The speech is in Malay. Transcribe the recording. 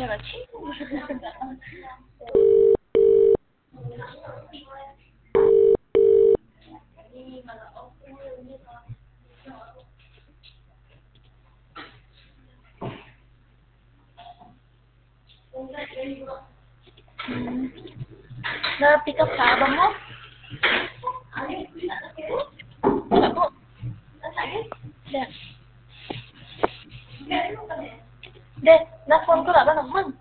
là na-pick up ka ba mo? Ako. De, na-phone ko na ba naman?